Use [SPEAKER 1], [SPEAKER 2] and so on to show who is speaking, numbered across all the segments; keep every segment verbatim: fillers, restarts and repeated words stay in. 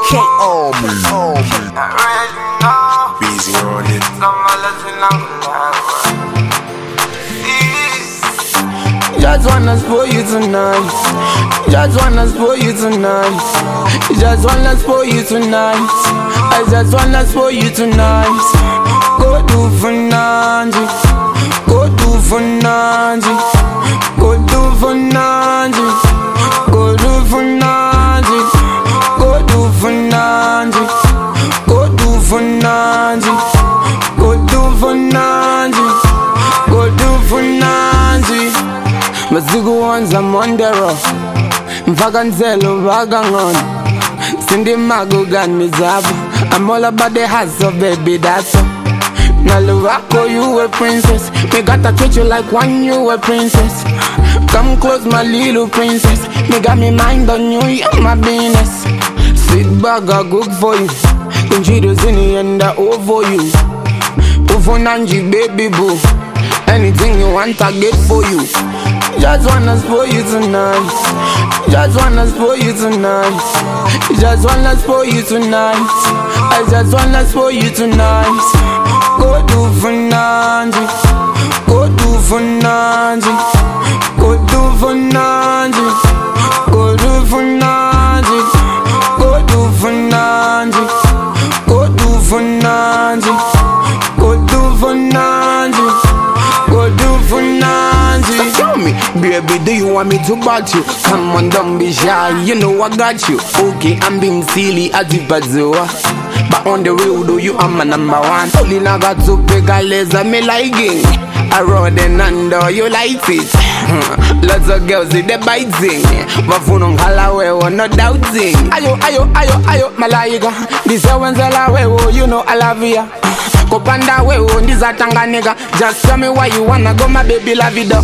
[SPEAKER 1] K-Army. Busy on it.
[SPEAKER 2] Just wanna spoil you tonight. Just wanna spoil you tonight. Just wanna spoil you tonight. I just wanna spoil you tonight. Go do for Nanji. Go do for Nanji. Go do for Nanji. Go do for Nanji. Go do for Nanji. Go do for Nanji. Go do for Nanji. Go do for Nanji. Masiku wanza mondero Mfaka nzelo vagangon Sindi mago gan mizabu I'm all about the hustle, baby, that's all. Nalurako, you a princess. Me gotta treat you like one, you a princess. Come close, my little princess. Me got me mind on you, you're my business. Sweet burger, good for you. Conchidos in the end, I over you. Ufo Nanji, baby boo. Anything you want, I get for you. Just wanna spoil you tonight. Just wanna spoil you tonight. Just wanna spoil you tonight. I just wanna spoil you tonight. Go do for Nanji. Go do for Nanji. Go do for Nanji. Go do for Nanji. Go do for Nanji. Go do for Nanji. Go do for Nanji. Go do for Nanji. So tell me, baby, do you want me to bat you? Come on, don't be shy, you know I got you. Okay, I'm being silly as if I do. But on the real, do you are my number one. Only now got to pick a laser, me liking. I rode and under, you like it. Lots of girls in the biting. But for no halawe, we're not doubting. Ayo, ayo, ayo, ayo, malaiga. This one's a la way, you know I love ya. Kopanda we on this atanga nigga. Just tell me why you wanna go, my baby, la vida.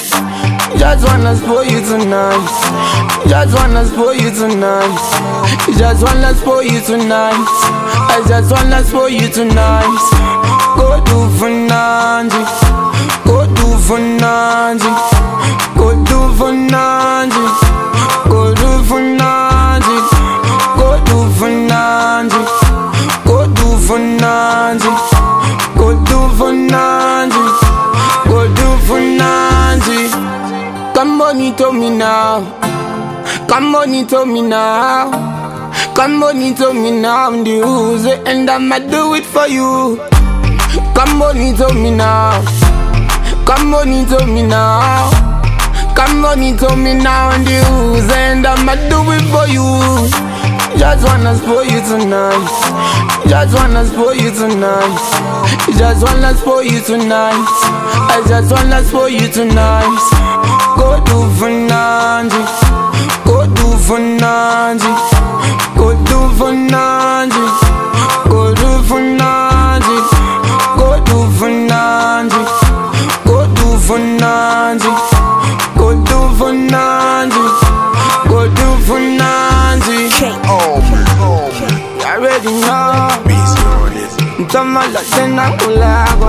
[SPEAKER 2] Just wanna spoil you tonight. Just wanna spoil you tonight. Just wanna spoil you tonight. I just wanna spoil you tonight. Go do for Nanji. Go do for Nanji. Go do for Nanji. Go do for Nanji. Go do for Nanji. Go do for Nanji. Go do for Nanji. Go do for Nanji. Come bonito me now. Come bonito me now. Come bonito me now. I'm the who's it and I'ma do it for you. Come bonito me now. Come bonito me now. Come bonito me now. I'm the who's and I'ma do it for you. Just wanna spoil you tonight. Just wanna spoil you tonight. Just wanna spoil you tonight. I just wanna spoil you tonight. Go do for Nanji. Go do for Nanji. Go do for Nanji. Go do for Nanji. Go do for Nanji. Go do for Nanji. Go do for Nanji. Go do for Nanji.
[SPEAKER 1] K-Army.
[SPEAKER 2] You already know.
[SPEAKER 1] Busy on it.
[SPEAKER 2] Tamala tena ulago.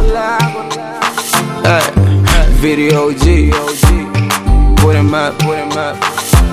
[SPEAKER 2] Hey, video G. Put him up, put him up.